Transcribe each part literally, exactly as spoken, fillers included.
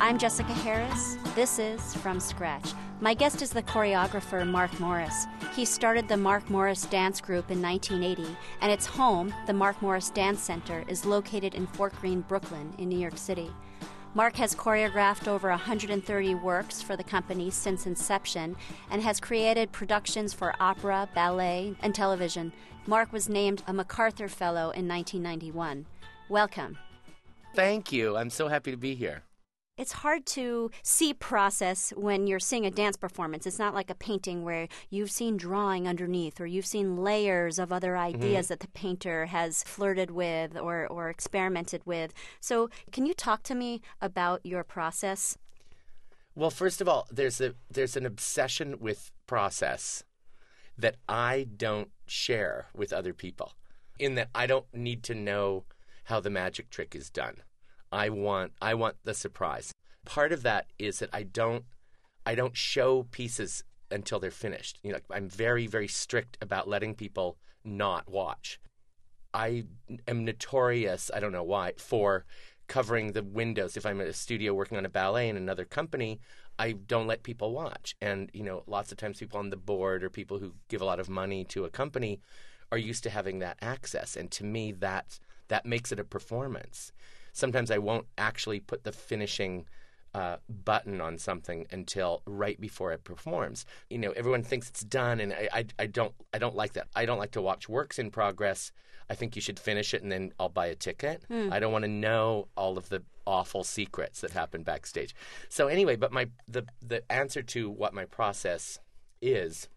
I'm Jessica Harris. This is From Scratch. My guest is the choreographer Mark Morris. He started the Mark Morris Dance Group in nineteen eighty, and its home, the Mark Morris Dance Center, is located in Fort Greene, Brooklyn, in New York City. Mark has choreographed over one hundred thirty works for the company since inception and has created productions for opera, ballet, and television. Mark was named a MacArthur Fellow in nineteen ninety-one. Welcome. Thank you. I'm so happy to be here. It's hard to see process when you're seeing a dance performance. It's not like a painting where you've seen drawing underneath or you've seen layers of other ideas mm-hmm. that the painter has flirted with or, or experimented with. So can you talk to me about your process? Well, first of all, there's a there's an obsession with process that I don't share with other people, in that I don't need to know how the magic trick is done. I want I want the surprise. Part of that is that I don't I don't show pieces until they're finished. You know, I'm very, very strict about letting people not watch. I am notorious, I don't know why, for covering the windows. If I'm at a studio working on a ballet in another company, I don't let people watch. And, you know, lots of times people on the board or people who give a lot of money to a company are used to having that access. And to me, that that makes it a performance. Sometimes I won't actually put the finishing uh, button on something until right before it performs. You know, everyone thinks it's done, and I, I, I don't I don't like that. I don't like to watch works in progress. I think you should finish it, and then I'll buy a ticket. Mm. I don't want to know all of the awful secrets that happen backstage. So anyway, but my the the answer to what my process is,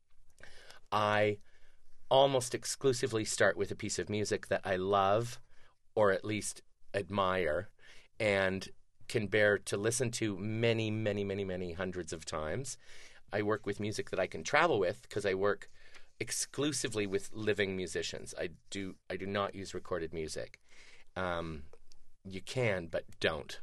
I almost exclusively start with a piece of music that I love, or at least admire, and can bear to listen to many, many, many, many hundreds of times. I work with music that I can travel with because I work exclusively with living musicians. I do I do not use recorded music. Um, you can, but don't.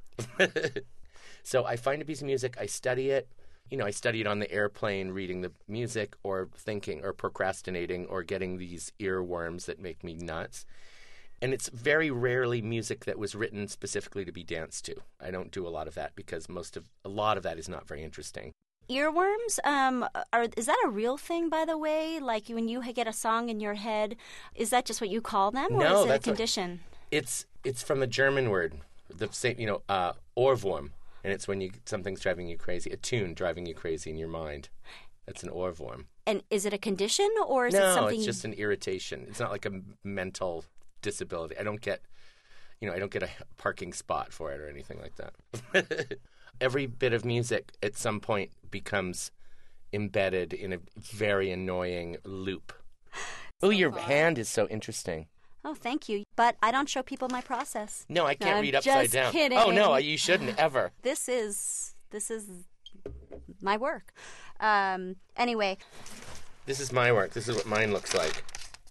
So I find a piece of music, I study it. You know, I study it on the airplane, reading the music, or thinking, or procrastinating, or getting these earworms that make me nuts. And it's very rarely music that was written specifically to be danced to. I don't do a lot of that because most of a lot of that is not very interesting. Earworms, um, are is that a real thing, by the way? Like when you get a song in your head, is that just what you call them, or no, is it that's a condition? A, it's it's from a German word, the same, you know, uh, Ohrwurm, and it's when you something's driving you crazy, a tune driving you crazy in your mind. That's an Ohrwurm. And is it a condition, or is no, it something? No, it's just an irritation. It's not like a mental disability. I don't get, you know, I don't get a parking spot for it or anything like that. Every bit of music at some point becomes embedded in a very annoying loop. Oh, your far. hand is so interesting. Oh, thank you. But I don't show people my process. No, I can't no, read upside just down. Kidding. Oh no, you shouldn't ever. This is this is my work. Um, anyway. This is my work. This is what mine looks like.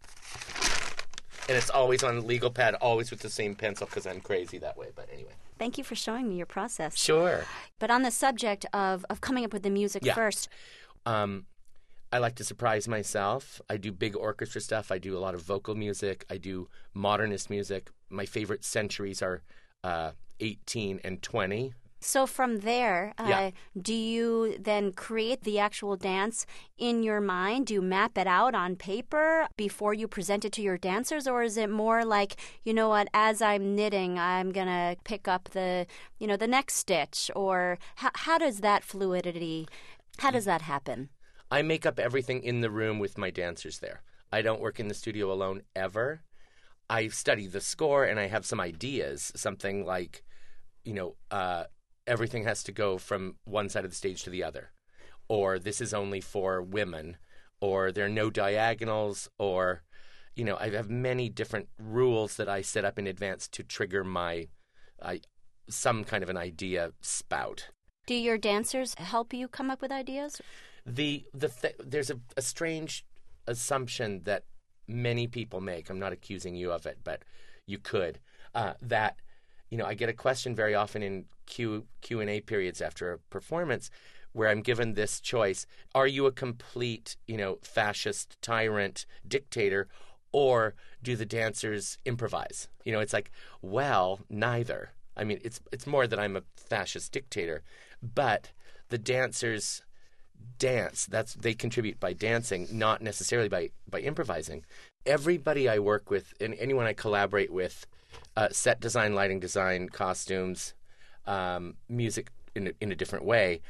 And it's always on legal pad, always with the same pencil because I'm crazy that way. But anyway. Thank you for showing me your process. Sure. But on the subject of, of coming up with the music yeah. first. Um, I like to surprise myself. I do big orchestra stuff. I do a lot of vocal music. I do modernist music. My favorite centuries are uh, eighteen and twenty. So from there, uh, yeah. do you then create the actual dance in your mind? Do you map it out on paper before you present it to your dancers? Or is it more like, you know what, as I'm knitting, I'm going to pick up the, you know, the next stitch? Or how, how does that fluidity, how does that happen? I make up everything in the room with my dancers there. I don't work in the studio alone ever. I study the score and I have some ideas, something like, you know, uh, everything has to go from one side of the stage to the other, or this is only for women, or there are no diagonals, or, you know, I have many different rules that I set up in advance to trigger my, uh, some kind of an idea spout. Do your dancers help you come up with ideas? The the th- there's a, a strange assumption that many people make. I'm not accusing you of it, but you could, uh, that. You know, I get a question very often in Q, Q and A periods after a performance where I'm given this choice. Are you a complete, you know, fascist tyrant dictator, or do the dancers improvise? You know, it's like, well, neither. I mean, it's it's more that I'm a fascist dictator, but the dancers dance. That's they contribute by dancing, not necessarily by, by improvising. Everybody I work with and anyone I collaborate with, uh, set design, lighting design, costumes, um, music in a, in a different way,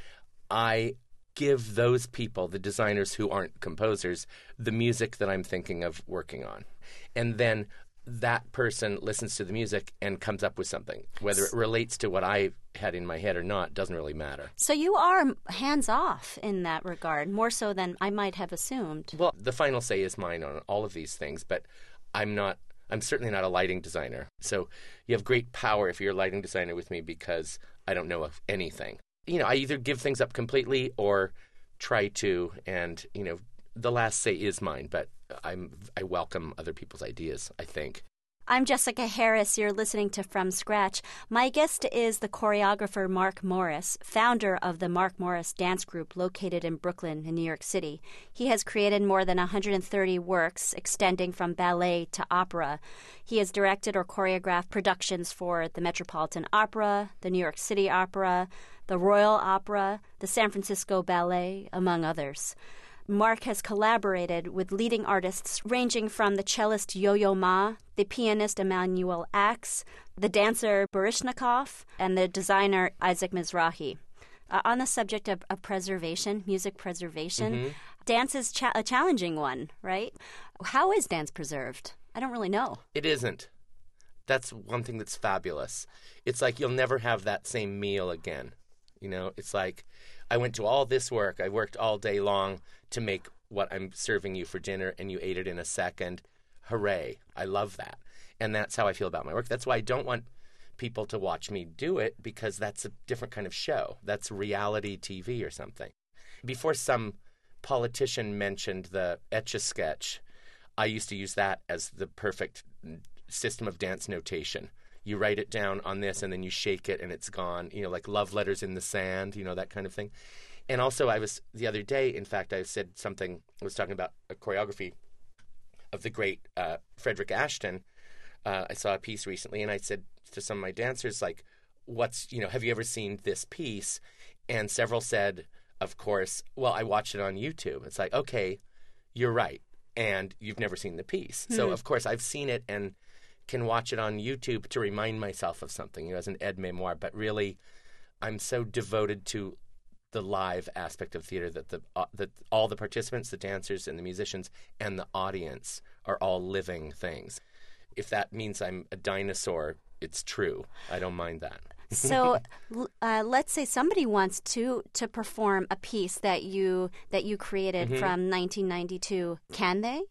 I give those people, the designers who aren't composers, the music that I'm thinking of working on. And then that person listens to the music and comes up with something. Whether it relates to what I had in my head or not doesn't really matter. So you are hands-off in that regard, more so than I might have assumed. Well, the final say is mine on all of these things, but I'm not, I'm certainly not a lighting designer. So you have great power if you're a lighting designer with me because I don't know of anything. You know, I either give things up completely or try to, and, you know, the last say is mine, but I'm I welcome other people's ideas, I think. I'm Jessica Harris. You're listening to From Scratch. My guest is the choreographer Mark Morris, founder of the Mark Morris Dance Group located in Brooklyn in New York City. He has created more than one hundred thirty works extending from ballet to opera. He has directed or choreographed productions for the Metropolitan Opera, the New York City Opera, the Royal Opera, the San Francisco Ballet, among others. Mark has collaborated with leading artists ranging from the cellist Yo-Yo Ma, the pianist Emmanuel Ax, the dancer Baryshnikov, and the designer Isaac Mizrahi. Uh, on the subject of, of preservation, music preservation, mm-hmm. dance is cha- a challenging one, right? How is dance preserved? I don't really know. It isn't. That's one thing that's fabulous. It's like you'll never have that same meal again. You know, it's like I went to all this work. I worked all day long to make what I'm serving you for dinner, and you ate it in a second. Hooray. I love that. And that's how I feel about my work. That's why I don't want people to watch me do it, because that's a different kind of show. That's reality T V or something. Before some politician mentioned the Etch-a-Sketch, I used to use that as the perfect system of dance notation. You write it down on this, and then you shake it, and it's gone. You know, like love letters in the sand, you know, that kind of thing. And also, I was, the other day, in fact, I said something, I was talking about a choreography of the great uh, Frederick Ashton. Uh, I saw a piece recently, and I said to some of my dancers, like, what's, you know, have you ever seen this piece? And several said, of course, well, I watched it on YouTube. It's like, okay, you're right. And you've never seen the piece. Mm-hmm. So, of course, I've seen it and can watch it on YouTube to remind myself of something, you know, as an aide-memoire. But really, I'm so devoted to the live aspect of theater that the uh, that all the participants, the dancers and the musicians and the audience are all living things. If that means I'm a dinosaur, it's true. I don't mind that. So uh, let's say somebody wants to to perform a piece that you that you created mm-hmm. from nineteen ninety-two. Can they?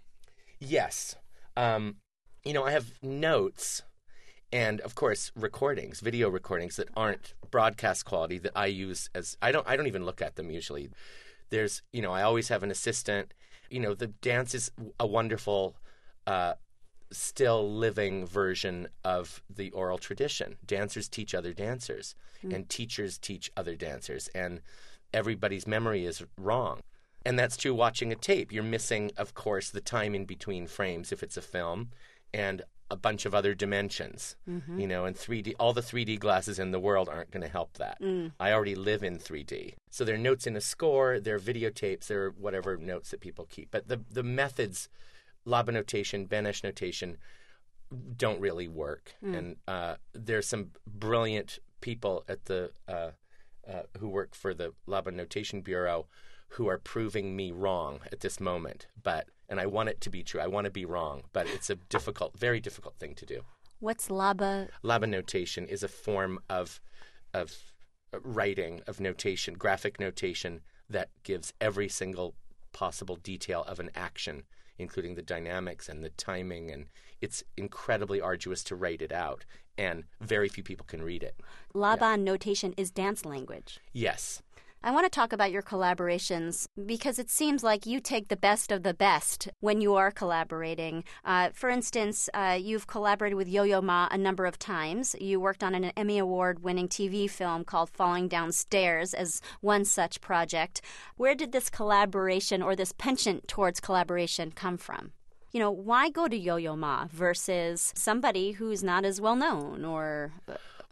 Yes. Um, you know, I have notes and, of course, recordings, video recordings that aren't broadcast quality that I use as I don't I don't even look at them usually. There's, you know, I always have an assistant. You know, the dance is a wonderful uh still living version of the oral tradition. Dancers teach other dancers, mm. and teachers teach other dancers, and everybody's memory is wrong. And that's true watching a tape. You're missing, of course, the time in between frames if it's a film, and a bunch of other dimensions, mm-hmm. you know, and three D, all the three D glasses in the world aren't going to help that. Mm. I already live in three D. So there are notes in a score, there are videotapes, there are whatever notes that people keep. But the, the methods, Laba notation, Benesch notation, don't really work. Mm. And uh, there's some brilliant people at the uh, uh, who work for the Laba Notation Bureau who are proving me wrong at this moment. But and I want it to be true. I want to be wrong, but it's a difficult, very difficult thing to do. What's Laba? Laba notation is a form of of writing, of notation, graphic notation that gives every single possible detail of an action, including the dynamics and the timing, and it's incredibly arduous to write it out, and very few people can read it. Laban yeah. notation is dance language. Yes. I want to talk about your collaborations because it seems like you take the best of the best when you are collaborating. Uh, for instance, uh, you've collaborated with Yo-Yo Ma a number of times. You worked on an Emmy Award-winning T V film called Falling Downstairs as one such project. Where did this collaboration or this penchant towards collaboration come from? You know, why go to Yo-Yo Ma versus somebody who's not as well known or...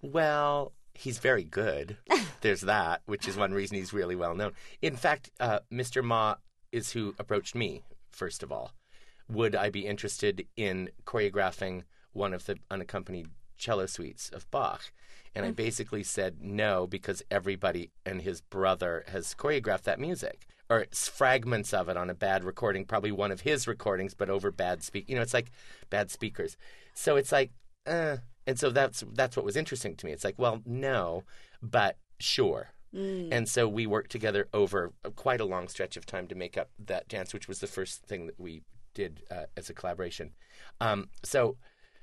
Well, he's very good. There's that, which is one reason he's really well known. In fact, uh, Mister Ma is who approached me, first of all. Would I be interested in choreographing one of the unaccompanied cello suites of Bach? And mm. I basically said no, because everybody and his brother has choreographed that music, or it's fragments of it on a bad recording, probably one of his recordings, but over bad speak. You know, it's like bad speakers. So it's like, uh, and so that's that's what was interesting to me. It's like, well, no, but sure. Mm. And so we worked together over quite a long stretch of time to make up that dance, which was the first thing that we did uh, as a collaboration. Um, so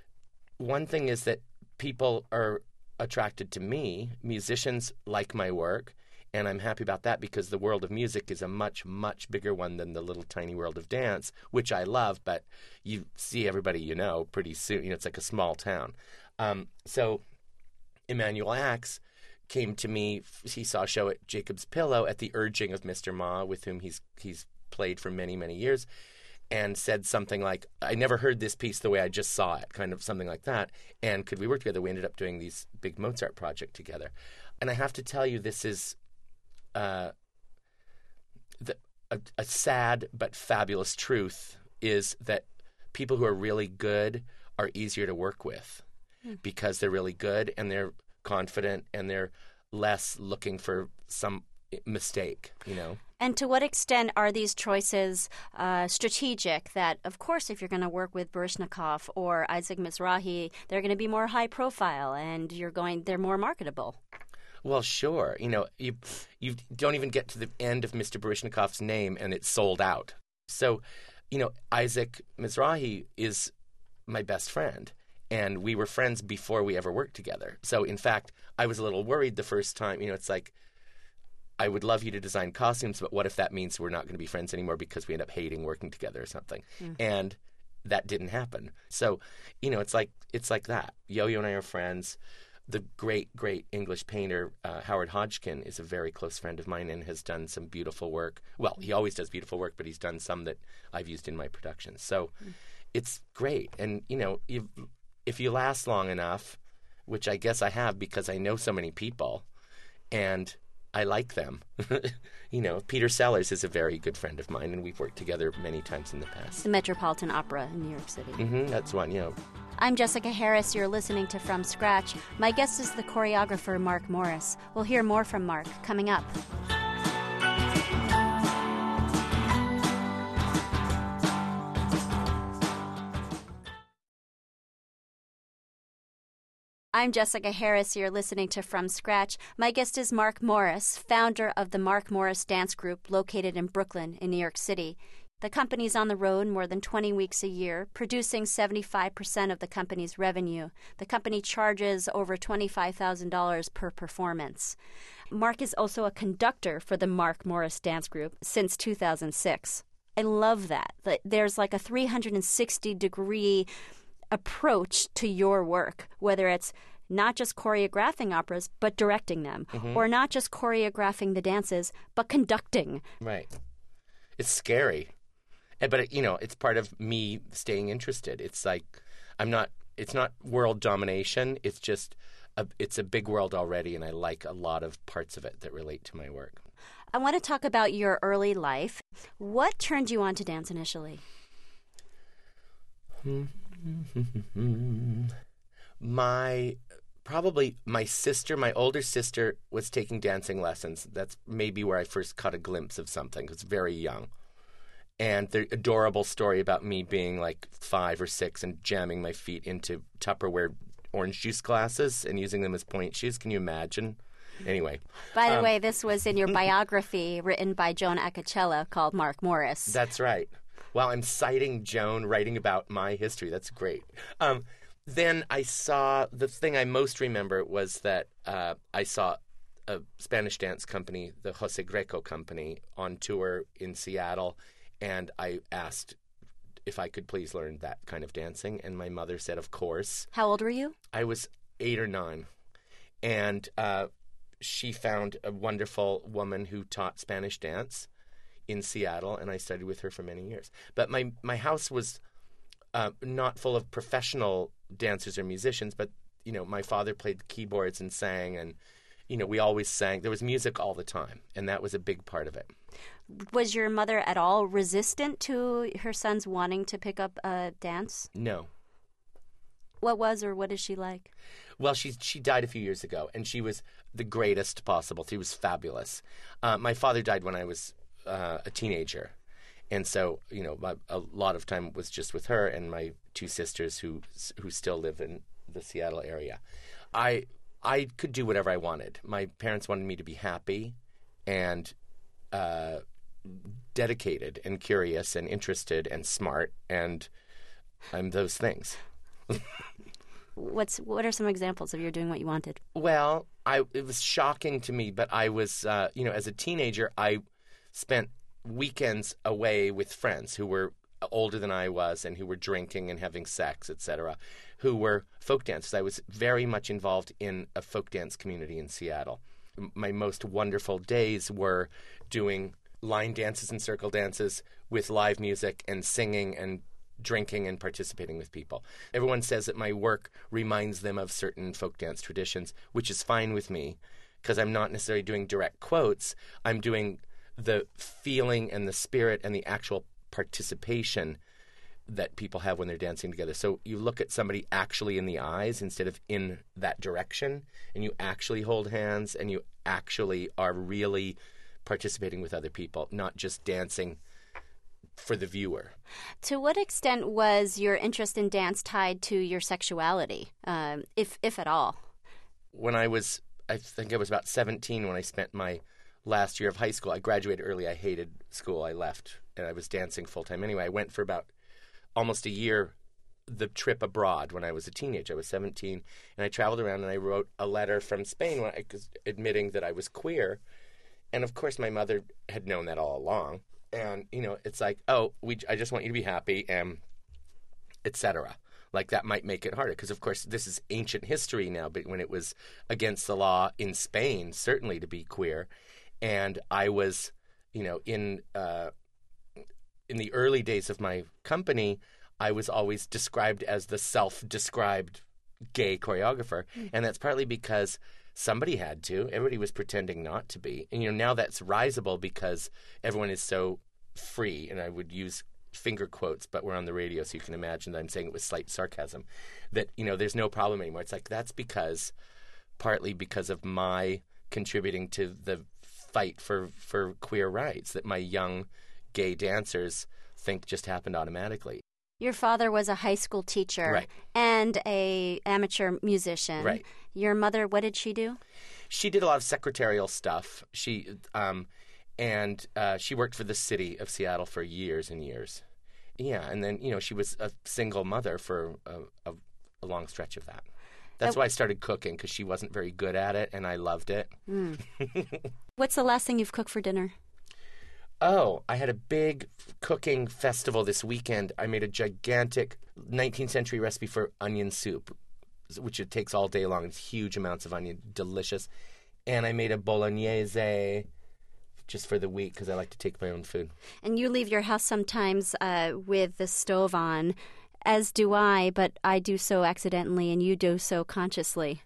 one thing is that people are attracted to me. Musicians like my work, and I'm happy about that, because the world of music is a much, much bigger one than the little tiny world of dance, which I love, but you see everybody you know pretty soon. You know, it's like a small town. Um, so Emanuel Axe came to me. He saw a show at Jacob's Pillow at the urging of Mister Ma, with whom he's he's played for many, many years, and said something like, I never heard this piece the way I just saw it, kind of something like that. And could we work together? We ended up doing these big Mozart project together. And I have to tell you, this is uh, the, a, a sad but fabulous truth, is that people who are really good are easier to work with mm. because they're really good and they're confident and they're less looking for some mistake, you know. And to what extent are these choices uh, strategic? That, of course, if you're going to work with Baryshnikov or Isaac Mizrahi, they're going to be more high profile, and you're going, they're more marketable. Well, sure. You know, you you don't even get to the end of Mister Baryshnikov's name, and it's sold out. So, you know, Isaac Mizrahi is my best friend, and we were friends before we ever worked together. So, in fact, I was a little worried the first time. You know, it's like, I would love you to design costumes, but what if that means we're not going to be friends anymore because we end up hating working together or something? Mm. And that didn't happen. So, you know, it's like it's like that. Yo-Yo and I are friends. The great, great English painter, uh, Howard Hodgkin, is a very close friend of mine and has done some beautiful work. Well, he always does beautiful work, but he's done some that I've used in my productions. So mm. it's great. And, you know, you, if you last long enough, which I guess I have because I know so many people, and I like them. You know, Peter Sellers is a very good friend of mine, and we've worked together many times in the past. The Metropolitan Opera in New York City. Mm-hmm, that's one, you know. I'm Jessica Harris. You're listening to From Scratch. My guest is the choreographer Mark Morris. We'll hear more from Mark coming up. I'm Jessica Harris. You're listening to From Scratch. My guest is Mark Morris, founder of the Mark Morris Dance Group, located in Brooklyn in New York City. The company's on the road more than twenty weeks a year, producing seventy-five percent of the company's revenue. The company charges over twenty-five thousand dollars per performance. Mark is also a conductor for the Mark Morris Dance Group since two thousand six. I love that. There's like a three hundred sixty degree approach to your work, whether it's not just choreographing operas, but directing them, mm-hmm. or not just choreographing the dances, but conducting. Right. It's scary. But, you know, it's part of me staying interested. It's like, I'm not, it's not world domination. It's just, a, it's a big world already, and I like a lot of parts of it that relate to my work. I want to talk about your early life. What turned you on to dance initially? my, probably my sister, my older sister, was taking dancing lessons. That's maybe where I first caught a glimpse of something. I was very young. And the adorable story about me being like five or six and jamming my feet into Tupperware orange juice glasses and using them as point shoes. Can you imagine? Anyway. By the um, way, this was in your biography written by Joan Acocella called Mark Morris. That's right. Well, I'm citing Joan, writing about my history. That's great. Um, then I saw, the thing I most remember was that uh, I saw a Spanish dance company, the Jose Greco Company, on tour in Seattle. And I asked if I could please learn that kind of dancing. And my mother said, of course. How old were you? I was eight or nine. And uh, she found a wonderful woman who taught Spanish dance in Seattle. And I studied with her for many years. But my, my house was uh, not full of professional dancers or musicians. But you know, my father played keyboards and sang, and, you know, we always sang. There was music all the time, and that was a big part of it. Was your mother at all resistant to her sons wanting to pick up a dance? No. What was or what is she like? Well, she she died a few years ago, and she was the greatest possible. She was fabulous. Uh, my father died when I was uh, a teenager, and so you know my, a lot of time was just with her and my two sisters who who still live in the Seattle area. I I could do whatever I wanted. My parents wanted me to be happy, and uh, dedicated, and curious, and interested, and smart, and I'm those things. What's what are some examples of you doing what you wanted? Well, I it was shocking to me, but I was, uh, you know, as a teenager, I spent weekends away with friends who were older than I was and who were drinking and having sex, et cetera, who were folk dancers. I was very much involved in a folk dance community in Seattle. My most wonderful days were doing line dances and circle dances with live music and singing and drinking and participating with people. Everyone says that my work reminds them of certain folk dance traditions, which is fine with me because I'm not necessarily doing direct quotes. I'm doing the feeling and the spirit and the actual participation that people have when they're dancing together. So you look at somebody actually in the eyes instead of in that direction, and you actually hold hands, and you actually are really participating with other people, not just dancing for the viewer. To what extent was your interest in dance tied to your sexuality, um, if if at all? When I was, I think I was about seventeen when I spent my last year of high school. I graduated early. I hated school. I left, and I was dancing full-time anyway. I went for about almost a year, the trip abroad when I was a teenager. I was seventeen, and I traveled around, and I wrote a letter from Spain when I, admitting that I was queer. And, of course, my mother had known that all along. And, you know, it's like, oh, we, I just want you to be happy, and et cetera. Like, that might make it harder because, of course, this is ancient history now, but when it was against the law in Spain, certainly, to be queer. And I was, you know, in uh, in the early days of my company, I was always described as the self-described gay choreographer. Mm. And that's partly because somebody had to. Everybody was pretending not to be. And, you know, now that's risible because everyone is so free. And I would use finger quotes, but we're on the radio, so you can imagine that I'm saying it with slight sarcasm, that, you know, there's no problem anymore. It's like that's because, partly because of my contributing to the fight for, for queer rights that my young gay dancers think just happened automatically. Your father was a high school teacher, right, and a amateur musician. Right. Your mother, what did she do? She did a lot of secretarial stuff. She um, and uh, she worked for the city of Seattle for years and years. Yeah, and then you know she was a single mother for a, a, a long stretch of that. That's uh, why I started cooking, because she wasn't very good at it, and I loved it. Mm. What's the last thing you've cooked for dinner? Oh, I had a big cooking festival this weekend. I made a gigantic nineteenth century recipe for onion soup, which it takes all day long. It's huge amounts of onion, delicious. And I made a bolognese just for the week because I like to take my own food. And you leave your house sometimes uh, with the stove on, as do I, but I do so accidentally and you do so consciously.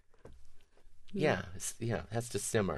Yeah, it's, yeah, it has to simmer.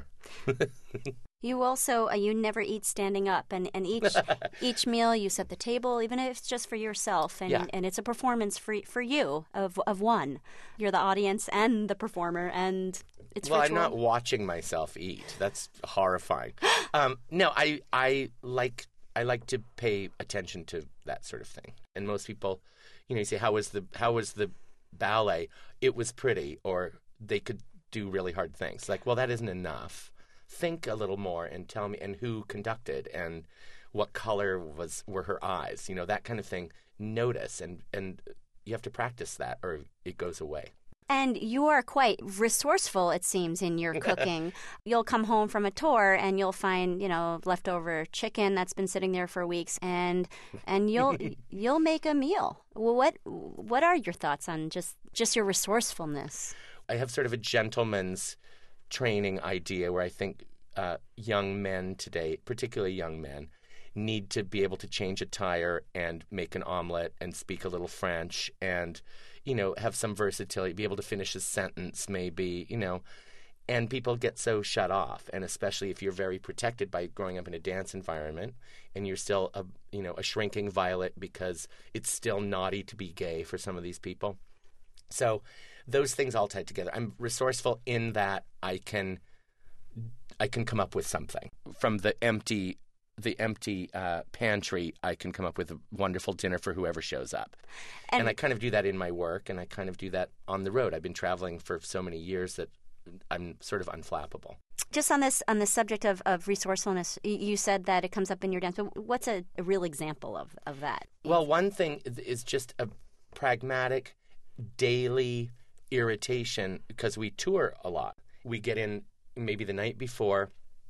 You also, uh, you never eat standing up, and, and each each meal you set the table, even if it's just for yourself, and, yeah. and it's a performance for, for you of of one. You're the audience and the performer, and it's Well, ritual. I'm not watching myself eat. That's horrifying. um, no, I I like I like to pay attention to that sort of thing. And most people, you know, you say, how was the how was the ballet? It was pretty, or they could do really hard things. Like, well, that isn't enough. Think a little more and tell me, and who conducted, and what color was were her eyes, you know, that kind of thing. Notice, and, and you have to practice that, or it goes away. And you are quite resourceful, it seems, in your cooking. You'll come home from a tour and you'll find, you know, leftover chicken that's been sitting there for weeks, and and you'll you'll make a meal. Well, what what are your thoughts on just just your resourcefulness? I have sort of a gentleman's training idea where I think uh, young men today, particularly young men, need to be able to change a tire and make an omelet and speak a little French and you know, have some versatility, be able to finish a sentence maybe, you know. And people get so shut off, and especially if you're very protected by growing up in a dance environment and you're still a, you know, a shrinking violet because it's still naughty to be gay for some of these people. So those things all tied together. I'm resourceful in that I can I can come up with something. From the empty the empty uh, pantry, I can come up with a wonderful dinner for whoever shows up. And, and I kind of do that in my work, and I kind of do that on the road. I've been traveling for so many years that I'm sort of unflappable. Just on this on the subject of, of resourcefulness, you said that it comes up in your dance. But what's a, a real example of, of that? Well, one thing is just a pragmatic daily irritation because we tour a lot. We get in maybe the night before.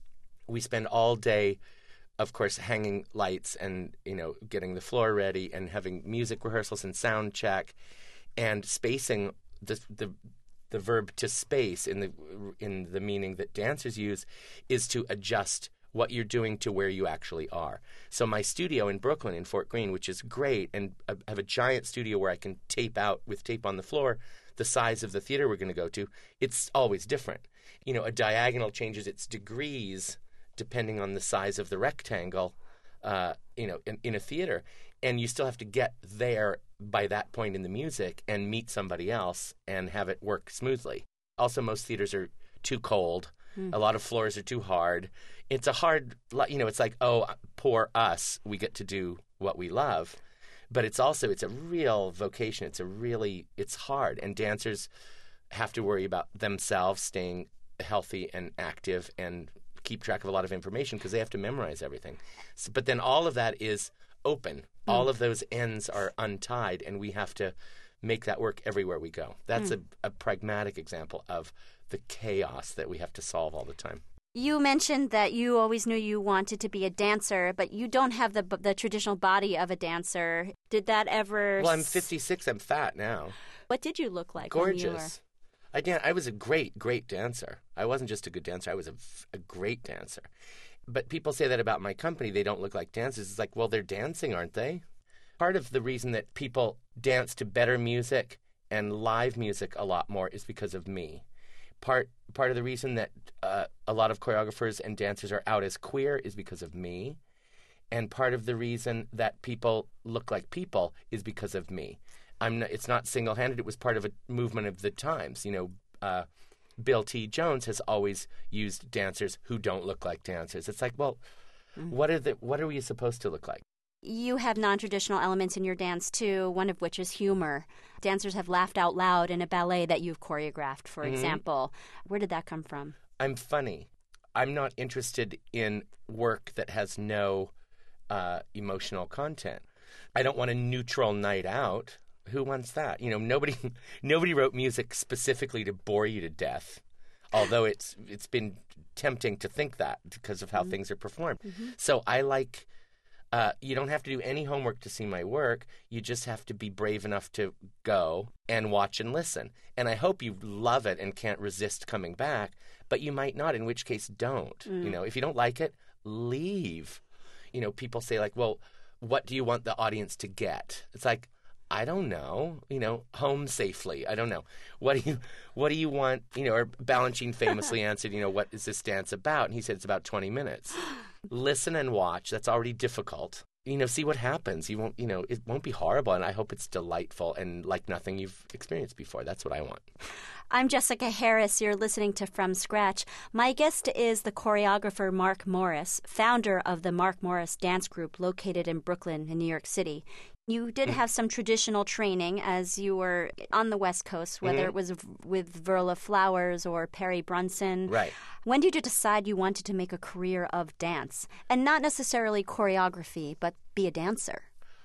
We spend all day, of course, hanging lights and, you know, getting the floor ready and having music rehearsals and sound check and spacing the the The verb to space in the in the meaning that dancers use is to adjust what you're doing to where you actually are. So my studio in Brooklyn, in Fort Greene, which is great, and I have a giant studio where I can tape out with tape on the floor the size of the theater we're going to go to, it's always different. You know, a diagonal changes its degrees depending on the size of the rectangle, uh, you know, in, in a theater. And you still have to get there by that point in the music and meet somebody else and have it work smoothly. Also, most theaters are too cold. Mm. A lot of floors are too hard. It's a hard, you know, it's like, oh, poor us, we get to do what we love. But it's also, it's a real vocation. It's a really, it's hard. And dancers have to worry about themselves staying healthy and active and keep track of a lot of information because they have to memorize everything. So, but then all of that is open. Mm. All of those ends are untied, and we have to make that work everywhere we go. That's mm. a, a pragmatic example of the chaos that we have to solve all the time. You mentioned that you always knew you wanted to be a dancer, but you don't have the the traditional body of a dancer. Did that ever... Well, I'm fifty-six. I'm fat now. What did you look like Gorgeous. when you were... I, dan- I was a great, great dancer. I wasn't just a good dancer. I was a, a great dancer. But people say that about my company. They don't look like dancers. It's like, well, they're dancing, aren't they? Part of the reason that people dance to better music and live music a lot more is because of me. Part part of the reason that uh, a lot of choreographers and dancers are out as queer is because of me. And part of the reason that people look like people is because of me. I'm not, it's not single-handed. It was part of a movement of the times. You know, uh, Bill T. Jones has always used dancers who don't look like dancers. It's like, well, mm-hmm. what are the what are we supposed to look like? You have non-traditional elements in your dance, too, one of which is humor. Dancers have laughed out loud in a ballet that you've choreographed, for mm-hmm. example. Where did that come from? I'm funny. I'm not interested in work that has no uh, emotional content. I don't want a neutral night out. Who wants that? You know, nobody nobody wrote music specifically to bore you to death, although it's it's been tempting to think that because of how mm-hmm. things are performed. Mm-hmm. So I like... Uh, you don't have to do any homework to see my work. You just have to be brave enough to go and watch and listen. And I hope you love it and can't resist coming back, but you might not, in which case don't. Mm. You know, if you don't like it, leave. You know, people say like, well, what do you want the audience to get? It's like, I don't know, you know, home safely. I don't know. What do you what do you want? You know, or Balanchine famously answered, you know, what is this dance about? And he said it's about twenty minutes. Listen and watch. That's already difficult. You know, see what happens. You won't, you know, it won't be horrible, and I hope it's delightful and like nothing you've experienced before. That's what I want. I'm Jessica Harris. You're listening to From Scratch. My guest is the choreographer Mark Morris, founder of the Mark Morris Dance Group located in Brooklyn in New York City. You did have some traditional training as you were on the West Coast, whether mm-hmm. it was with Verla Flowers or Perry Brunson. Right. When did you decide you wanted to make a career of dance? And not necessarily choreography, but be a dancer?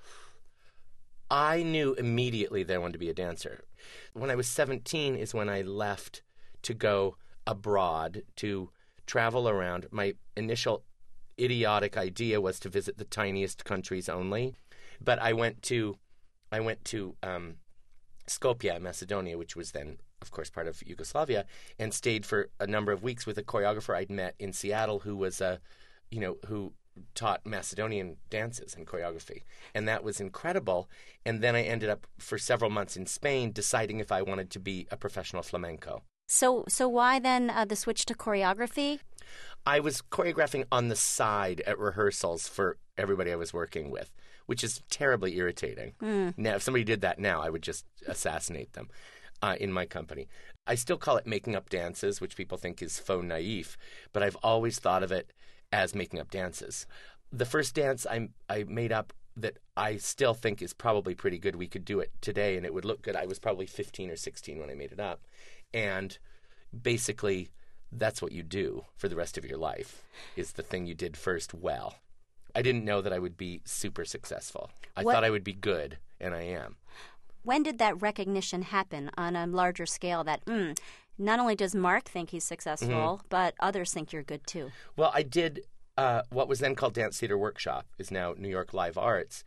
I knew immediately that I wanted to be a dancer. When I was seventeen is when I left to go abroad, to travel around. My initial idiotic idea was to visit the tiniest countries only. But I went to, I went to um, Skopje, Macedonia, which was then, of course, part of Yugoslavia, and stayed for a number of weeks with a choreographer I'd met in Seattle, who was a, you know, who taught Macedonian dances and choreography. And that was incredible. And then I ended up for several months in Spain deciding if I wanted to be a professional flamenco. So so why then uh, the switch to choreography? I was choreographing on the side at rehearsals for everybody I was working with, which is terribly irritating. Mm. Now, if somebody did that now, I would just assassinate them uh, in my company. I still call it making up dances, which people think is faux naif, but I've always thought of it as making up dances. The first dance I, I made up that I still think is probably pretty good, we could do it today and it would look good. I was probably fifteen or sixteen when I made it up. And basically, that's what you do for the rest of your life, is the thing you did first well. I didn't know that I would be super successful. I What- thought I would be good, and I am. When did that recognition happen on a larger scale that, mm, not only does Mark think he's successful, Mm-hmm. but others think you're good too? Well, I did uh, what was then called Dance Theater Workshop, is now New York Live Arts.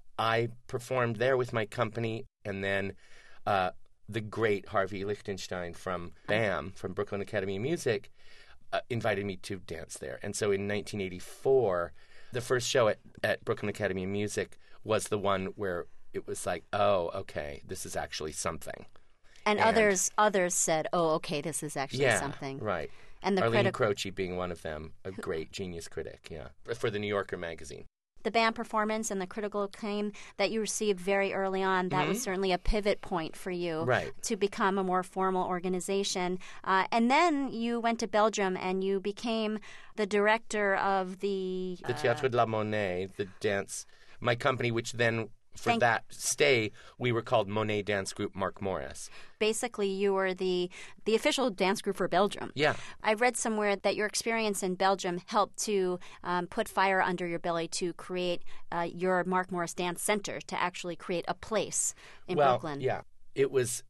I performed there with my company, and then uh, the great Harvey Lichtenstein from BAM, from Brooklyn Academy of Music, uh, invited me to dance there. And so in nineteen eighty-four, the first show at, at Brooklyn Academy of Music was the one where it was like, oh, okay, this is actually something. And, And- others others said, oh, okay, this is actually Yeah, something. right. And the Arlene critic, Croce being one of them, a great genius critic, yeah, for the New Yorker magazine. the band performance and the critical acclaim that you received very early on, that was certainly a pivot point for you Right. to become a more formal organization. Uh, and then you went to Belgium and you became the director of the... The uh, Théâtre de la Monnaie, the dance, my company, which then, for Thank- that stay, we were called Monet Dance Group Mark Morris. basically, you were the, the official dance group for Belgium. Yeah. I read somewhere that your experience in Belgium helped to um, put fire under your belly to create uh, your Mark Morris Dance Center, to actually create a place in well, Brooklyn. yeah. It was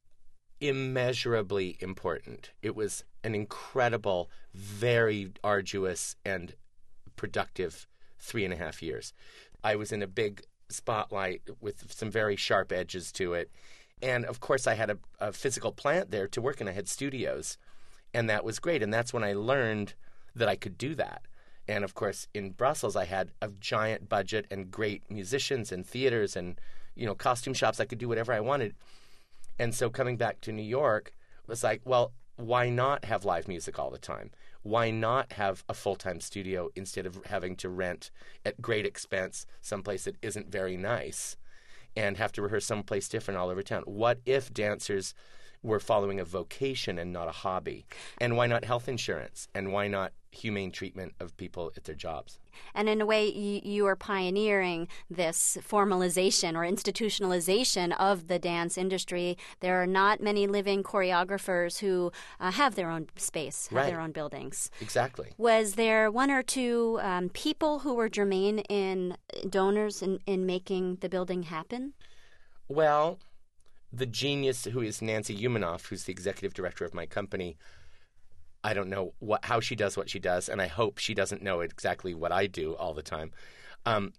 immeasurably important. It was an incredible, very arduous and productive three and a half years. I was in a big spotlight with some very sharp edges to it. And of course, I had a, a physical plant there to work in. I had studios, and that was great. And that's when I learned that I could do that. And of course, in Brussels, I had a giant budget and great musicians and theaters and, you know, costume shops. I could do whatever I wanted. And so coming back to New York was like, well, why not have live music all the time? Why not have a full-time studio instead of having to rent at great expense someplace that isn't very nice and have to rehearse someplace different all over town? What if dancers were following a vocation and not a hobby? And why not health insurance? And why not humane treatment of people at their jobs? And in a way, you, you are pioneering this formalization or institutionalization of the dance industry. There are not many living choreographers who uh, have their own space, have Right. their own buildings. Exactly. Was there one or two um, people who were germane in donors in, in making the building happen? Well, the genius who is Nancy Humanoff, who's the executive director of my company, I don't know what, how she does what she does, and I hope she doesn't know exactly what I do all the time. Um,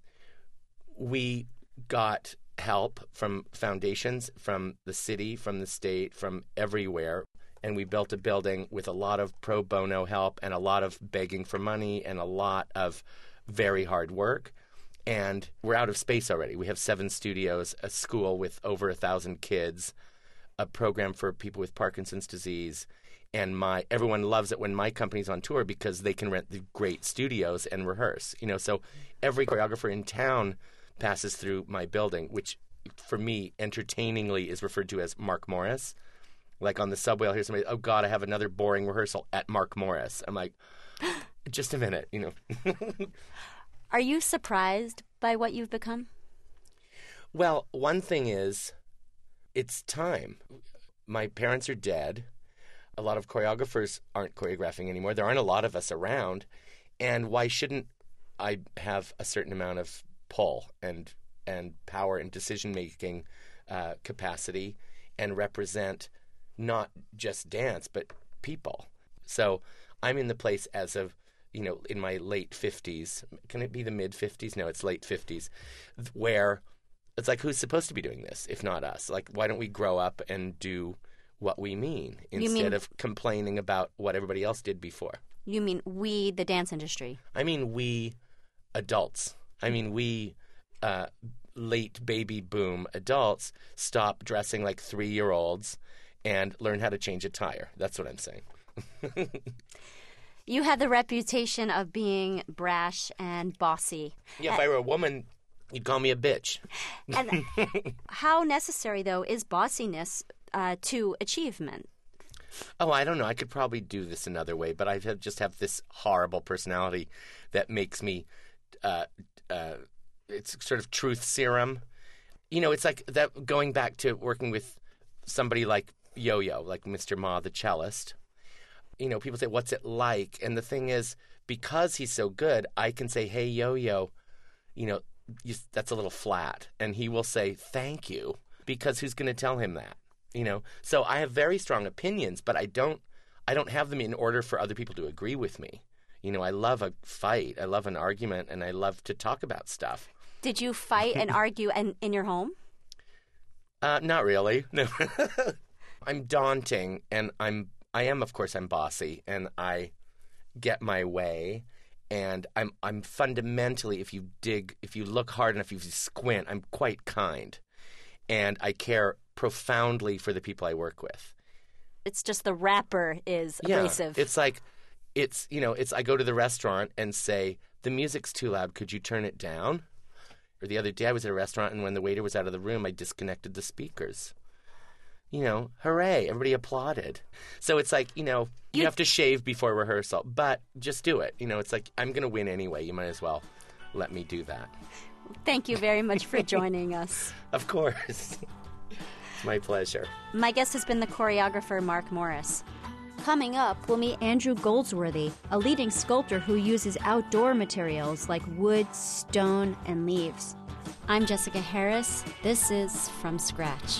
we got help from foundations, from the city, from the state, from everywhere, and we built a building with a lot of pro bono help and a lot of begging for money and a lot of very hard work. And we're out of space already. We have seven studios, a school with over a thousand kids, a program for people with Parkinson's disease. And my everyone loves it when my company's on tour because they can rent the great studios and rehearse. You know, so every choreographer in town passes through my building, which for me, entertainingly, is referred to as Mark Morris. Like on the subway, I'll hear somebody, oh, God, I have another boring rehearsal at Mark Morris. I'm like, just a minute, you know. Are you surprised by what you've become? Well, one thing is, it's time. My parents are dead. A lot of choreographers aren't choreographing anymore. There aren't a lot of us around. And why shouldn't I have a certain amount of pull and and power and decision-making uh, capacity and represent not just dance, but people? So I'm in the place as of, you know, in my late fifties. Can it be the mid-fifties? No, it's late fifties, where it's like, who's supposed to be doing this if not us? Like, why don't we grow up and do what we mean instead mean- of complaining about what everybody else did before? You mean we, the dance industry? I mean we, adults. I mean, we uh, late baby boom adults stop dressing like three-year-olds and learn how to change a tire. That's what I'm saying. You had the reputation of being brash and bossy. Yeah, if I were a woman, you'd call me a bitch. And how necessary, though, is bossiness uh, to achievement? Oh, I don't know. I could probably do this another way, but I have, just have this horrible personality that makes me, uh, uh, it's sort of truth serum. You know, it's like that going back to working with somebody like Yo-Yo, like Mister Ma, the cellist. You know, people say, what's it like? And the thing is, because he's so good, I can say, hey, Yo-Yo, you know, you, that's a little flat. And he will say, thank you, because who's going to tell him that? You know, so I have very strong opinions, but I don't, I don't have them in order for other people to agree with me. You know, I love a fight, I love an argument, and I love to talk about stuff. Did you fight and argue in, in your home? Uh, not really. No, I'm daunting, and I'm, I am, of course, I'm bossy, and I get my way, and I'm, I'm fundamentally, if you dig, if you look hard enough, if you squint, I'm quite kind, and I care profoundly for the people I work with. It's just the wrapper is abrasive. Yeah, it's like, it's, you know, it's, I go to the restaurant and say, the music's too loud, could you turn it down? Or the other day I was at a restaurant and when the waiter was out of the room, I disconnected the speakers. You know, hooray, everybody applauded. So it's like, you know, you, you have to shave before rehearsal, but just do it. You know, it's like, I'm going to win anyway. You might as well let me do that. Thank you very much for joining us. Of course. It's my pleasure. My guest has been the choreographer Mark Morris. Coming up, we'll meet Andrew Goldsworthy, a leading sculptor who uses outdoor materials like wood, stone, and leaves. I'm Jessica Harris. This is From Scratch.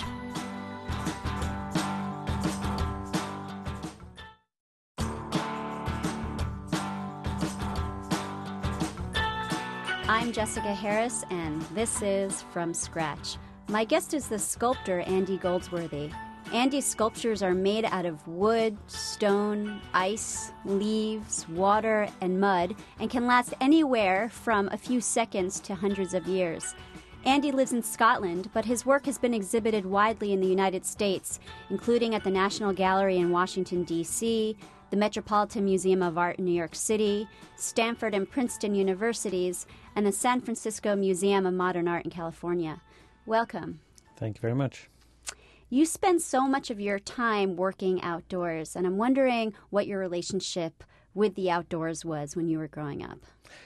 I'm Jessica Harris, and this is From Scratch. My guest is the sculptor Andy Goldsworthy. Andy's sculptures are made out of wood, stone, ice, leaves, water, and mud, and can last anywhere from a few seconds to hundreds of years. Andy lives in Scotland, but his work has been exhibited widely in the United States, including at the National Gallery in Washington, D C, the Metropolitan Museum of Art in New York City, Stanford and Princeton universities, and the San Francisco Museum of Modern Art in California. Welcome. Thank you very much. You spend so much of your time working outdoors, and I'm wondering what your relationship with the outdoors was when you were growing up.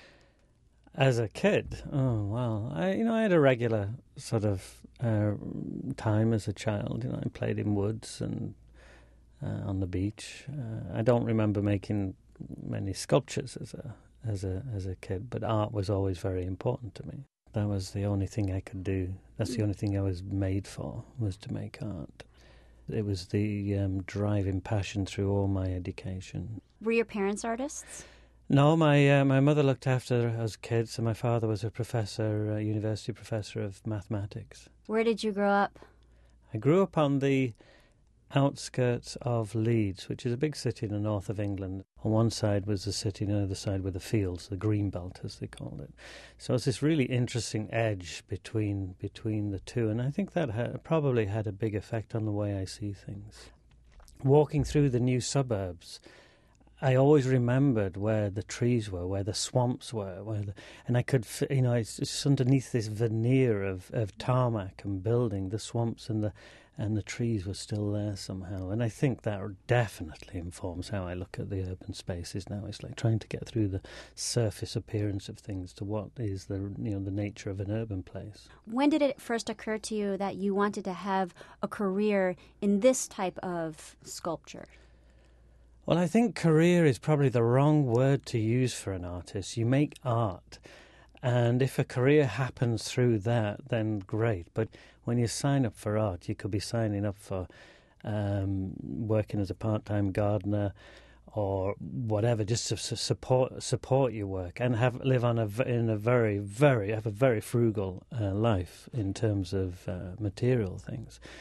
As a kid, oh wow, I you know I had a regular sort of uh, time as a child. You know, I played in woods and uh, on the beach. Uh, I don't remember making many sculptures as a as a as a kid, but art was always very important to me. That was the only thing I could do. That's the only thing I was made for, was to make art. It was the um, driving passion through all my education. Were your parents artists? No, my uh, my mother looked after us kids, and my father was a professor, a university professor of mathematics. Where did you grow up? I grew up on the outskirts of Leeds, which is a big city in the north of England. On one side was the city, and on the other side were the fields, the green belt as they called it. So it's this really interesting edge between between the two, and I think that ha- probably had a big effect on the way I see things. Walking through the new suburbs, I always remembered where the trees were, where the swamps were, where the, and I could, you know, it's just underneath this veneer of, of tarmac and building, the swamps and the and the trees were still there somehow. And I think that definitely informs how I look at the urban spaces now. It's like trying to get through the surface appearance of things to what is the you know the nature of an urban place. When did it first occur to you that you wanted to have a career in this type of sculpture? Well, I think career is probably the wrong word to use for an artist. You make art, and if a career happens through that, then great. But when you sign up for art, you could be signing up for um, working as a part-time gardener or whatever, just to support support your work and have live on a in a very very have a very frugal uh, life in terms of uh, material things.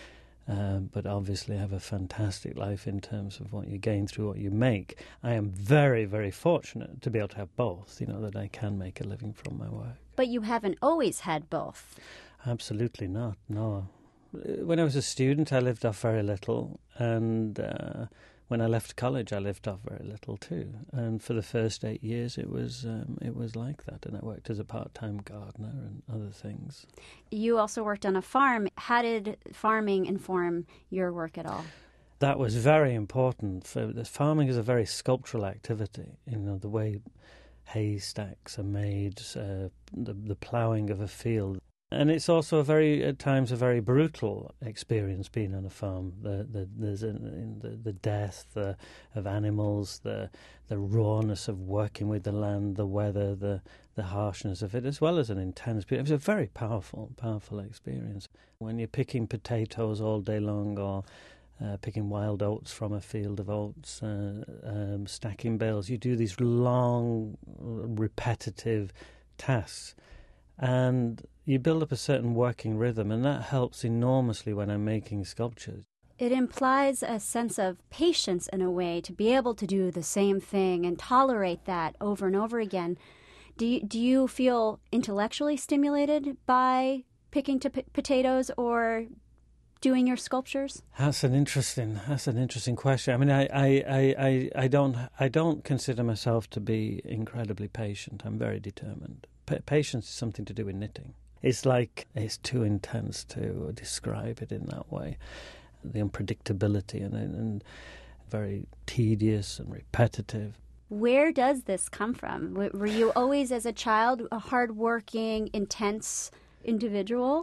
Um, but obviously have a fantastic life in terms of what you gain through what you make. I am very, very fortunate to be able to have both, you know, that I can make a living from my work. But you haven't always had both. Absolutely not, no. When I was a student, I lived off very little, and uh, when I left college, I lived off very little too. And for the first eight years, it was um, it was like that, and I worked as a part-time gardener and other things. You also worked on a farm. How did farming inform your work at all? That was very important. For the farming is a very sculptural activity. You know, the way haystacks are made, uh, the the ploughing of a field. And it's also a very, at times, a very brutal experience being on a farm. The the there's a, the, the death the, of animals, the the rawness of working with the land, the weather, the the harshness of it, as well as an intense. It was a very powerful, powerful experience. When you're picking potatoes all day long, or uh, picking wild oats from a field of oats, uh, um, stacking bales, you do these long, repetitive tasks, and you build up a certain working rhythm, and that helps enormously when I'm making sculptures. It implies a sense of patience in a way, to be able to do the same thing and tolerate that over and over again. Do you, do you feel intellectually stimulated by picking to p- potatoes or doing your sculptures? That's an interesting. That's an interesting question. I mean, I, I, I, I, I don't, I don't consider myself to be incredibly patient. I'm very determined. Pa- patience is something to do with knitting. It's like, it's too intense to describe it in that way. The unpredictability and, and very tedious and repetitive. Where does this come from? Were you always, as a child, a hardworking, intense individual?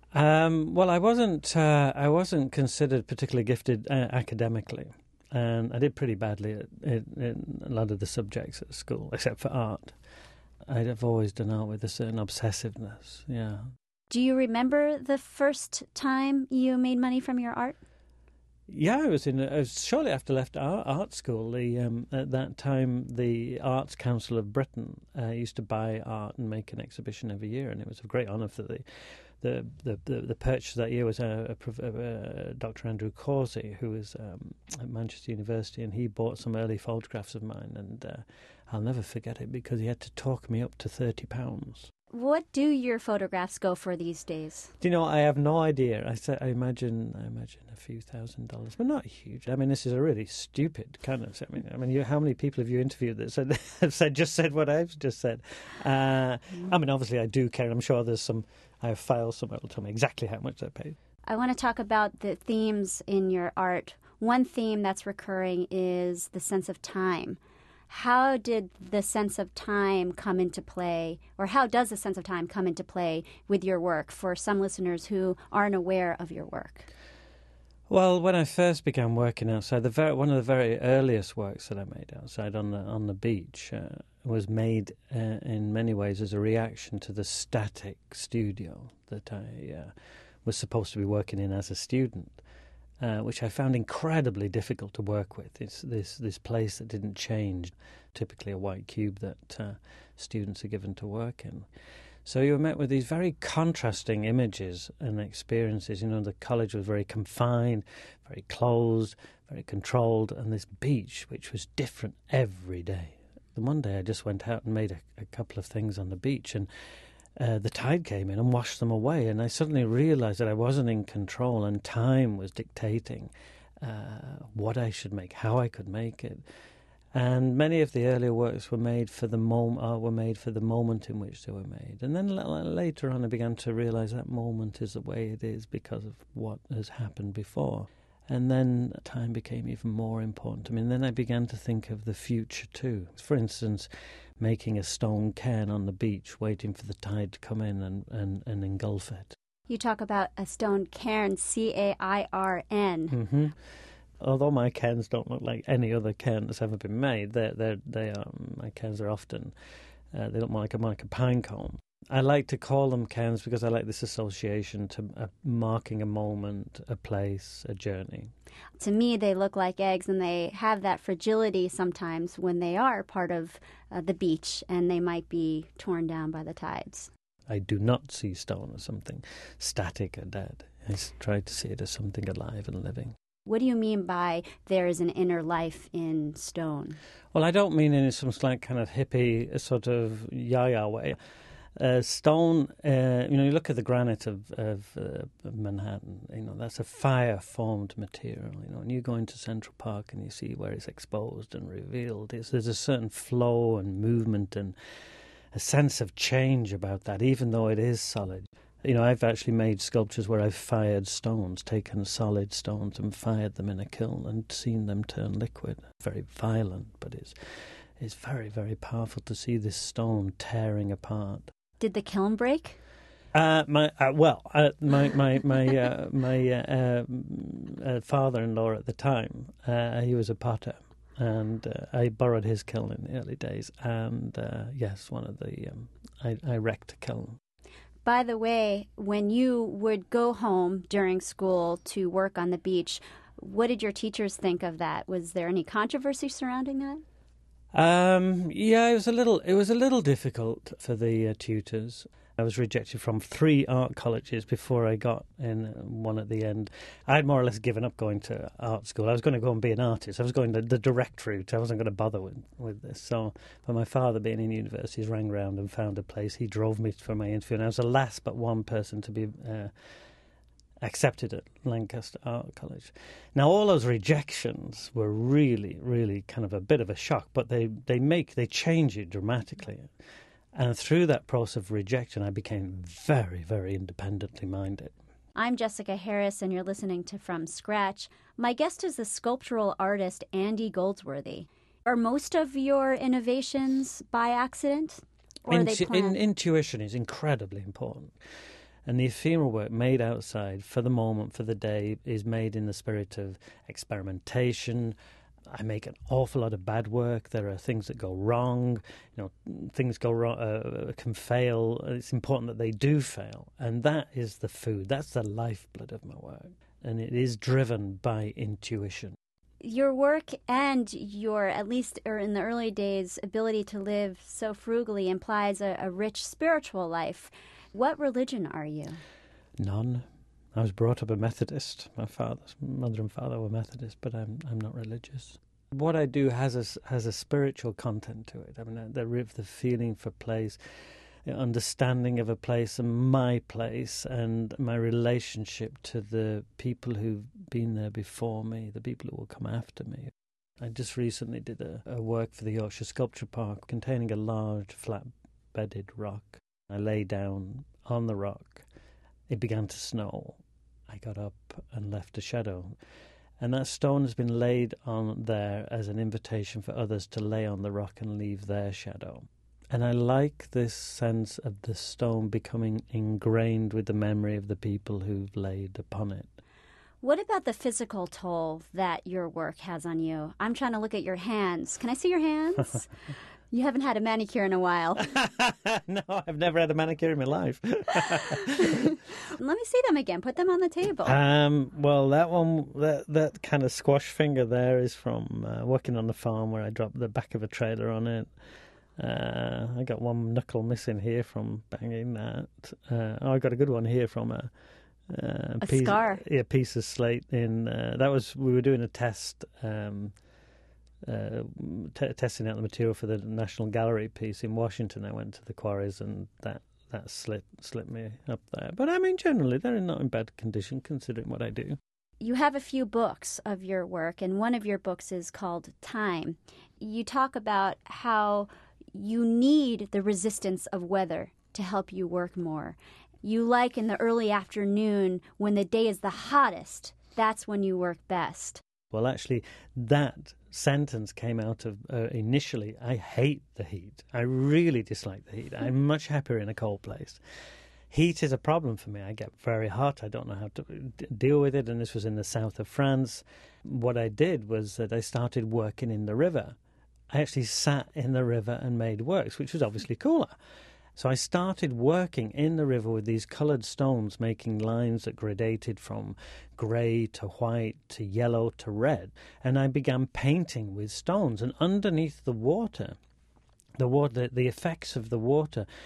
Um, well, I wasn't. Uh, I wasn't considered particularly gifted uh, academically, and I did pretty badly at, at, in a lot of the subjects at school, except for art. I'd have always done art with a certain obsessiveness, yeah. Do you remember the first time you made money from your art? Yeah, I was in. I was shortly after I left art, art school. The um, at that time, the Arts Council of Britain uh, used to buy art and make an exhibition every year, and it was a great honour for the. The, the, the, the purchase that year was uh, a, a, a Doctor Andrew Causey, who was um, at Manchester University, and he bought some early photographs of mine, and uh, I'll never forget it because he had to talk me up to thirty pounds. What do your photographs go for these days? Do you know, I have no idea. I, say, I imagine I imagine a few thousand dollars, but not huge. I mean, this is a really stupid kind of... I mean, I mean, you, how many people have you interviewed that said, have said just said what I've just said? Uh, I mean, obviously I do care. I'm sure there's some... I have files somewhere that will tell me exactly how much I paid. I want to talk about the themes in your art. One theme that's recurring is the sense of time. How did the sense of time come into play, or how does the sense of time come into play with your work for some listeners who aren't aware of your work? Well, when I first began working outside, the very, one of the very earliest works that I made outside on the on the beach uh, was made uh, in many ways as a reaction to the static studio that I uh, was supposed to be working in as a student, uh, which I found incredibly difficult to work with. It's this this place that didn't change, typically a white cube that uh, students are given to work in. So you were met with these very contrasting images and experiences. You know, the college was very confined, very closed, very controlled, and this beach, which was different every day. And one day I just went out and made a, a couple of things on the beach, and uh, the tide came in and washed them away, and I suddenly realized that I wasn't in control, and time was dictating uh, what I should make, how I could make it. And many of the earlier works were made for the mom- uh, were made for the moment in which they were made. And then l- later on I began to realize that moment is the way it is because of what has happened before. And then time became even more important. I mean, then I began to think of the future too. For instance, making a stone cairn on the beach, waiting for the tide to come in and, and, and engulf it. You talk about a stone cairn, C A I R N. Mm-hmm. Although my cairns don't look like any other cairn that's ever been made, they're, they're, they are, my cairns are often, uh, they look more like a, more like a pine cone. I like to call them cairns because I like this association to uh, marking a moment, a place, a journey. To me, they look like eggs, and they have that fragility sometimes when they are part of uh, the beach, and they might be torn down by the tides. I do not see stone as something static or dead. I tried to see it as something alive and living. What do you mean by there is an inner life in stone? Well, I don't mean in some like kind of hippie sort of yaya way. Uh, stone, uh, you know, you look at the granite of, of, uh, of Manhattan, you know, that's a fire-formed material, you know, and you go into Central Park and you see where it's exposed and revealed. It's, there's a certain flow and movement and a sense of change about that, even though it is solid. You know, I've actually made sculptures where I've fired stones, taken solid stones and fired them in a kiln and seen them turn liquid. Very violent, but it's, it's very, very powerful to see this stone tearing apart. Did the kiln break? Uh, my uh, well, uh, my my my uh, my uh, uh, father-in-law at the time, uh, he was a potter, and uh, I borrowed his kiln in the early days. And uh, yes, one of the um, I, I wrecked a kiln. By the way, when you would go home during school to work on the beach, what did your teachers think of that? Was there any controversy surrounding that? Um, yeah, it was a little. It was a little difficult for the uh, tutors. I was rejected from three art colleges before I got in one at the end. I had more or less given up going to art school. I was going to go and be an artist. I was going the, the direct route. I wasn't going to bother with, with this. So, but my father, being in universities, rang round and found a place. He drove me for my interview, and I was the last but one person to be uh, accepted at Lancaster Art College. Now, all those rejections were really, really kind of a bit of a shock, but they, they make, they change you dramatically. And through that process of rejection, I became very, very independently minded. I'm Jessica Harris, and you're listening to From Scratch. My guest is the sculptural artist Andy Goldsworthy. Are most of your innovations by accident, or Intu- are they planned? in, intuition is incredibly important. And the ephemeral work made outside for the moment, for the day, is made in the spirit of experimentation. I make an awful lot of bad work. There are things that go wrong. You know, things go wrong, uh, can fail. It's important that they do fail. And that is the food. That's the lifeblood of my work. And it is driven by intuition. Your work and your, at least or in the early days, ability to live so frugally implies a, a rich spiritual life. What religion are you? None. I was brought up a Methodist. My father's mother and father were Methodist, but I'm I'm not religious. What I do has a has a spiritual content to it. I mean, the the feeling for place, understanding of a place and my place, and my relationship to the people who've been there before me, the people who will come after me. I just recently did a, a work for the Yorkshire Sculpture Park containing a large flat-bedded rock. I lay down on the rock. It began to snow. I got up and left a shadow. And that stone has been laid on there as an invitation for others to lay on the rock and leave their shadow. And I like this sense of the stone becoming ingrained with the memory of the people who've laid upon it. What about the physical toll that your work has on you? I'm trying to look at your hands. Can I see your hands? You haven't had a manicure in a while. No, I've never had a manicure in my life. Let me see them again. Put them on the table. Um, well, that one, that that kind of squash finger there is from uh, working on the farm where I dropped the back of a trailer on it. Uh, I got one knuckle missing here from banging that. Uh, oh, I got a good one here from a, uh, a piece, scar. Yeah, piece of slate in. Uh, that was we were doing a test. Um, Uh, t- testing out the material for the National Gallery piece in Washington. I went to the quarries and that, that slit slit me up there. But I mean, generally, they're not in bad condition considering what I do. You have a few books of your work, and one of your books is called Time. You talk about how you need the resistance of weather to help you work more. You like in the early afternoon when the day is the hottest, that's when you work best. Well, actually, that sentence came out of uh, initially, I hate the heat. I really dislike the heat. I'm much happier in a cold place. Heat is a problem for me. I get very hot. I don't know how to d- deal with it. And this was in the south of France. What I did was that I started working in the river. I actually sat in the river and made works, which was obviously cooler. So I started working in the river with these coloured stones, making lines that gradated from grey to white to yellow to red. And I began painting with stones. And underneath the water, the water, the effects of the water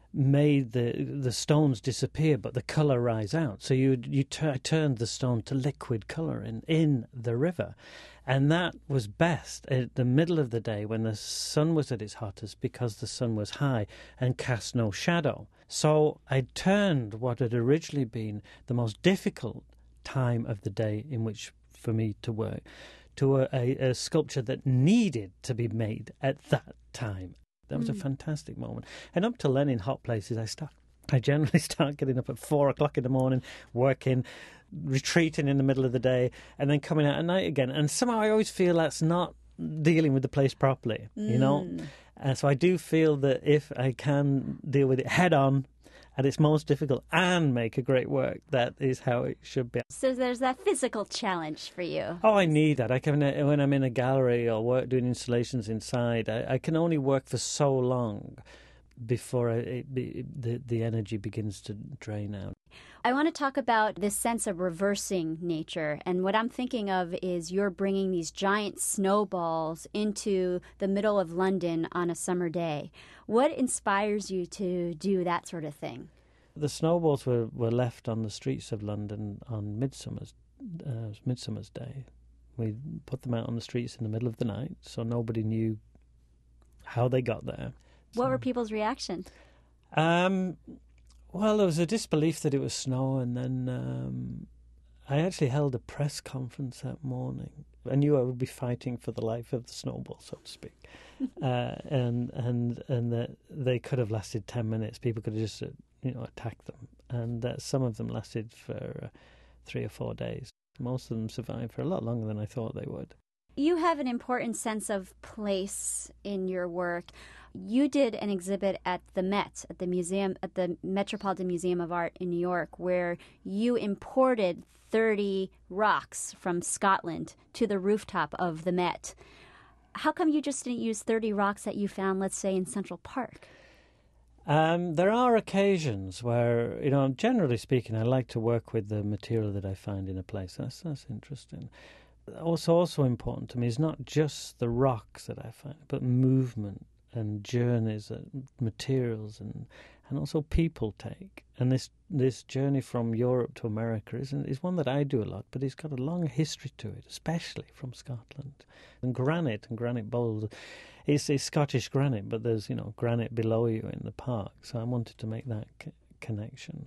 made the the stones disappear, but the colour rise out. So you you t- turned the stone to liquid colour in, in the river. And that was best at the middle of the day when the sun was at its hottest, because the sun was high and cast no shadow. So I turned what had originally been the most difficult time of the day in which for me to work to a, a, a sculpture that needed to be made at that time. That was mm. a fantastic moment. And up to then in hot places, I start. I generally start getting up at four o'clock in the morning, working, retreating in the middle of the day, and then coming out at night again. And somehow I always feel that's not dealing with the place properly, mm. you know? And so I do feel that if I can deal with it head on at its most difficult and make a great work, that is how it should be. So there's that physical challenge for you. Oh, I need that. I can, when I'm in a gallery or work doing installations inside, I, I can only work for so long before I, it, the, the energy begins to drain out. I want to talk about this sense of reversing nature. And what I'm thinking of is you're bringing these giant snowballs into the middle of London on a summer day. What inspires you to do that sort of thing? The snowballs were, were left on the streets of London on Midsummer's, uh, Midsummer's Day. We put them out on the streets in the middle of the night, so nobody knew how they got there. What so, were people's reaction? Um, well, there was a disbelief that it was snow, and then um, I actually held a press conference that morning. I knew I would be fighting for the life of the snowball, so to speak, uh, and and and that they could have lasted ten minutes. People could have just, uh, you know, attacked them, and uh, some of them lasted for uh, three or four days. Most of them survived for a lot longer than I thought they would. You have an important sense of place in your work. You did an exhibit at the Met, at the museum, at the Metropolitan Museum of Art in New York, where you imported thirty rocks from Scotland to the rooftop of the Met. How come you just didn't use thirty rocks that you found, let's say, in Central Park? Um, there are occasions where, you know, generally speaking, I like to work with the material that I find in a place. That's, that's interesting. Also, also important to me is not just the rocks that I find, but movement and journeys and materials and and also people take. And this this journey from Europe to America is, is one that I do a lot, but it's got a long history to it, especially from Scotland. And granite and granite bowls, it's, it's Scottish granite, but there's, you know, granite below you in the park. So I wanted to make that c- connection.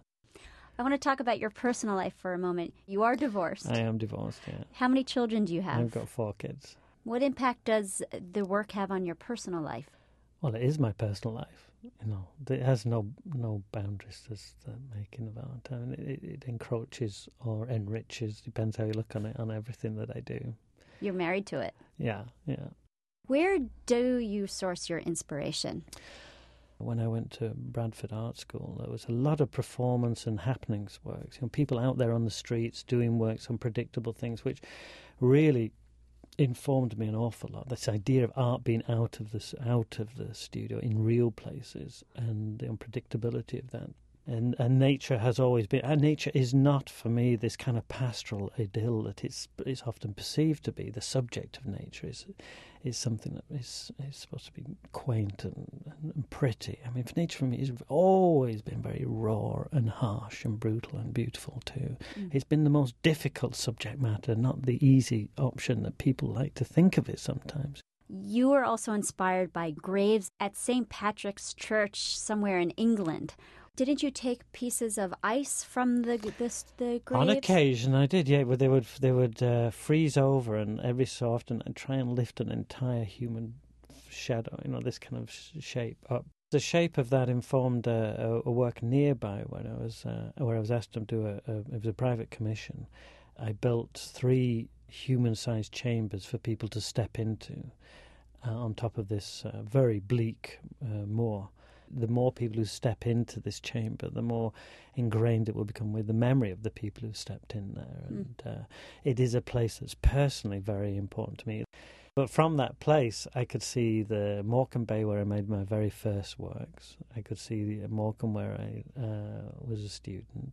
I want to talk about your personal life for a moment. You are divorced. I am divorced, yeah. How many children do you have? I've got four kids. What impact does the work have on your personal life? Well, it is my personal life. You know, it has no no boundaries, as the making of art. I mean, it, it encroaches or enriches, depends how you look on it, on everything that I do. You're married to it. Yeah, yeah. Where do you source your inspiration? When I went to Bradford Art School, there was a lot of performance and happenings works. You know, people out there on the streets doing works, unpredictable things, which really informed me an awful lot. This idea of art being out of this, out of the studio in real places, and the unpredictability of that. And and nature has always been. And nature is not for me this kind of pastoral idyll that it's it's often perceived to be. The subject of nature is is something that is is supposed to be quaint and, and pretty. I mean, nature for me has always been very raw and harsh and brutal and beautiful too. Mm. It's been the most difficult subject matter, not the easy option that people like to think of it sometimes. You were also inspired by graves at Saint Patrick's Church somewhere in England. Didn't you take pieces of ice from the the, the graves? On occasion, I did. Yeah, but they would they would uh, freeze over, and every so often, I'd try and lift an entire human shadow, you know, this kind of sh- shape up. The shape of that informed uh, a, a work nearby where I was uh, where I was asked to do a, a. It was a private commission. I built three human-sized chambers for people to step into uh, on top of this uh, very bleak uh, moor. The more people who step into this chamber, the more ingrained it will become with the memory of the people who stepped in there. And mm. uh, it is a place that's personally very important to me. But from that place, I could see the Morecambe Bay where I made my very first works. I could see the Morecambe where I uh, was a student.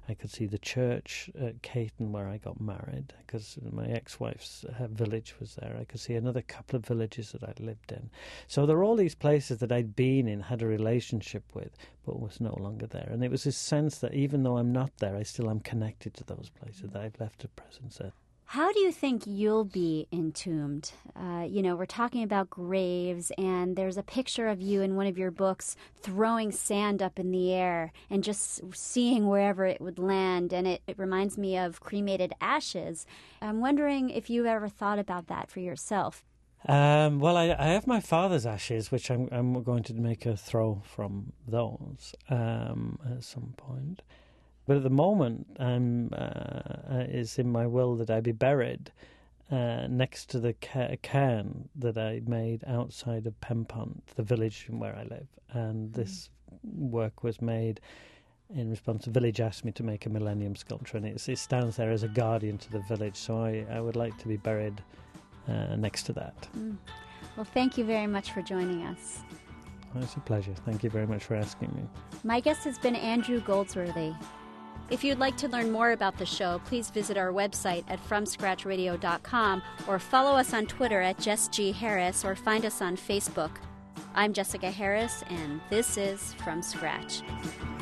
I could see the church at Caton where I got married, because my ex-wife's uh, village was there. I could see another couple of villages that I'd lived in. So there were all these places that I'd been in, had a relationship with, but was no longer there. And it was this sense that even though I'm not there, I still am connected to those places, that I've left a presence there. How do you think you'll be entombed? Uh, you know, we're talking about graves, and there's a picture of you in one of your books throwing sand up in the air and just seeing wherever it would land, and it, it reminds me of cremated ashes. I'm wondering if you've ever thought about that for yourself. Um, well, I, I have my father's ashes, which I'm, I'm going to make a throw from those um, at some point. But at the moment, um, uh, it's in my will that I be buried uh, next to the ca- cairn that I made outside of Pempont, the village where I live. And this mm. work was made in response. The village asked me to make a millennium sculpture, and it's, it stands there as a guardian to the village. So I, I would like to be buried uh, next to that. Mm. Well, thank you very much for joining us. Oh, it's a pleasure. Thank you very much for asking me. My guest has been Andrew Goldsworthy. If you'd like to learn more about the show, please visit our website at from scratch radio dot com or follow us on Twitter at Jess G. Harris or find us on Facebook. I'm Jessica Harris, and this is From Scratch.